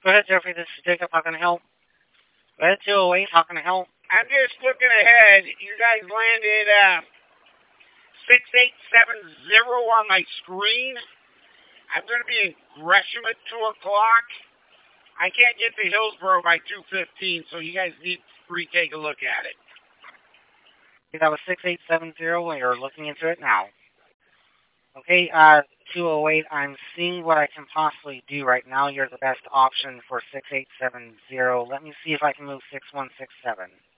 Go ahead, Jeffrey. This is Jacob. How can I help? Go ahead, 208. How can I help? I'm just looking ahead. You guys landed 6870 on my screen. I'm going to be in Gresham at 2 o'clock. I can't get to Hillsborough by 2:15, so you guys need to retake a look at it. That was 6870. We are looking into it now. Okay, 208. I'm seeing what I can possibly do right now. You're the best option for 6870. Let me see if I can move 6167.